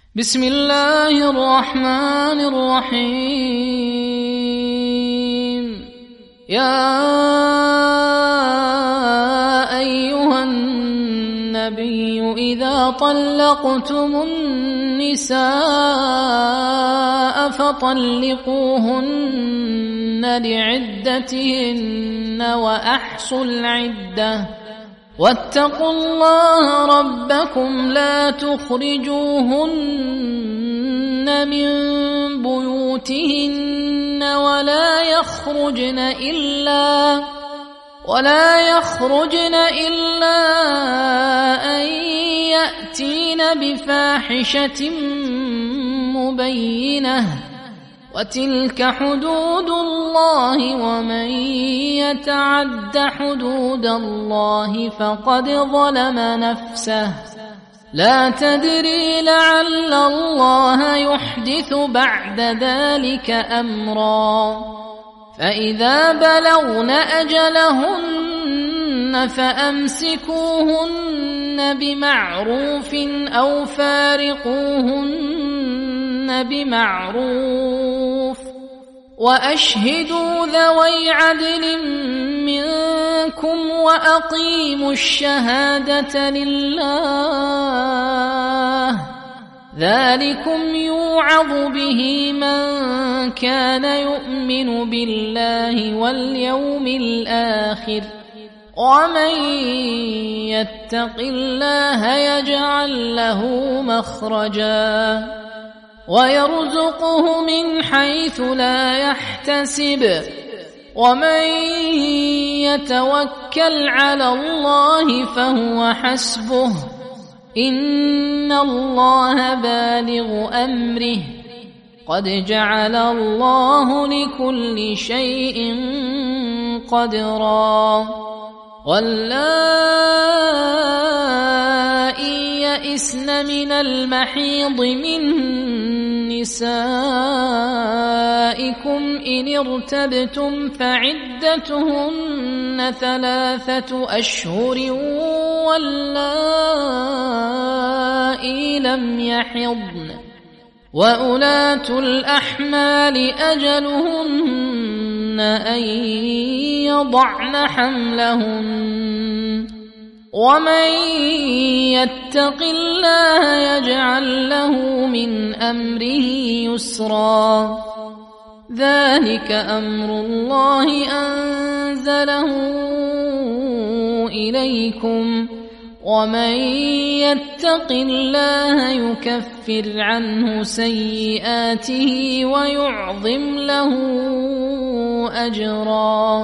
بسم الله الرحمن الرحيم. يا أيها النبي إذا طلقتم النساء فطلقوهن لعدتهن وأحصوا العدة واتقوا الله ربكم لا تخرجوهن من بيوتهن ولا يخرجن إلا أن يأتين بفاحشة مبينة وتلك حدود الله ومن يتعد حدود الله فقد ظلم نفسه لا تدري لعل الله يحدث بعد ذلك أمرا. فإذا بلغن أجلهن فأمسكوهن بمعروف أو فارقوهن بمعروف وأشهدوا ذوي عدل منكم وأقيموا الشهادة لله ذلكم يوعظ به من كان يؤمن بالله واليوم الآخر ومن يتق الله يجعل له مخرجا ويرزقه من حيث لا يحتسب ومن يتوكل على الله فهو حسبه إن الله بالغ أمره قد جعل الله لكل شيء قدرا. واللائي يئسن من المحيض من نسائكم إن ارتبتم فعدتهن 3 أشهر واللائي لم يحضن وأولاة الأحمال أجلهن أن يضعن حملهن ومن يتق الله يجعل له من أمره يسرا. ذلك أمر الله أنزله إليكم ومن يتق الله يكفر عنه سيئاته ويعظم له أجرا.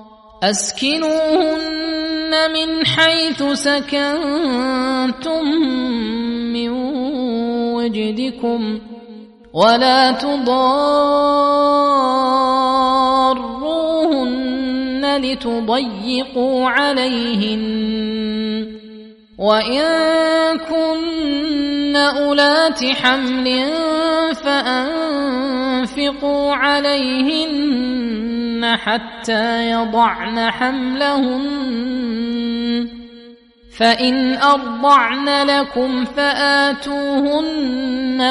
أسكنوهن من حيث سكنتم من وجدكم ولا تضاروهن لتضيقوا عليهن وإن كن أولات حمل فأنفقوا عليهن حتى يضعن حملهن فإن أرضعن لكم فآتوهن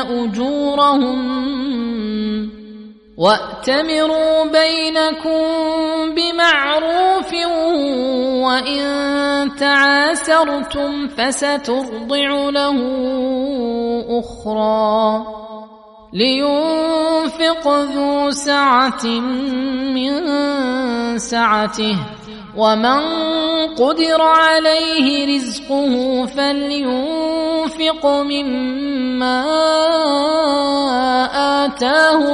أجورهن وأتمروا بينكم بمعروف وإن تعاسرتم فسترضع له أخرى لينفق ذو سعة من سعته ومن قدر عليه رزقه فلينفق مما آتاه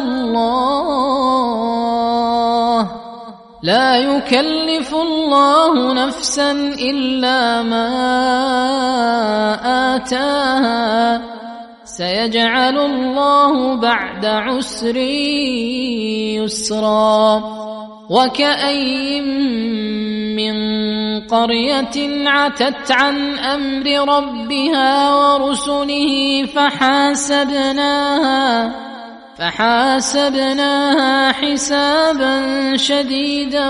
الله لا يكلف الله نفسا إلا ما آتاها سيجعل الله بعد عسر يسرا. وكأي من قرية عتت عن أمر ربها ورسله فحاسبناها حسابا شديدا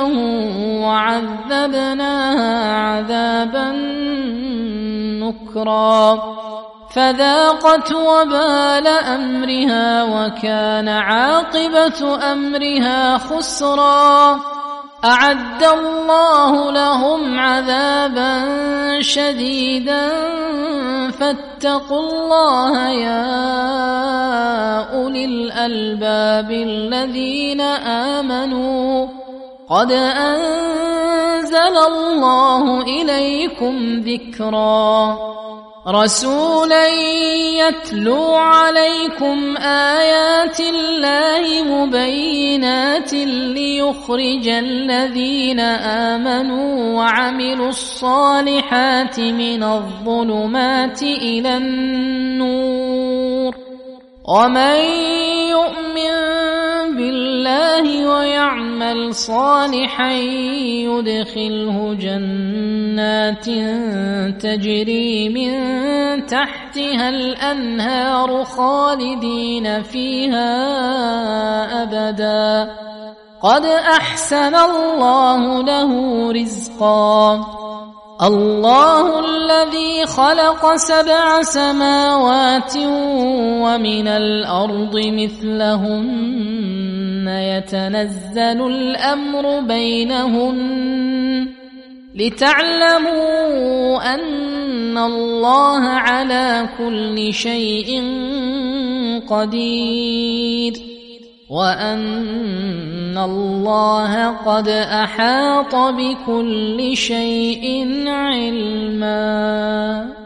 وعذبناها عذابا نكرا فذاقت وبال أمرها وكان عاقبة أمرها خسرا. أعد الله لهم عذابا شديدا فاتقوا الله يا أولي الألباب الذين آمنوا قد أنزل الله إليكم ذكرا رسولا يتلو عليكم آيات الله مبينات ليخرج الذين آمنوا وعملوا الصالحات من الظلمات إلى النور ومن يؤمن بالله ويعمل صالحا يدخله جنات تجري من تحتها الأنهار خالدين فيها أبدا قد أحسن الله له رزقا. الله الذي خلق 7 سماوات ومن الأرض مثلهن يتنزل الأمر بينهن لتعلموا أن الله على كل شيء قدير وأن الله قد أحاط بكل شيء علما.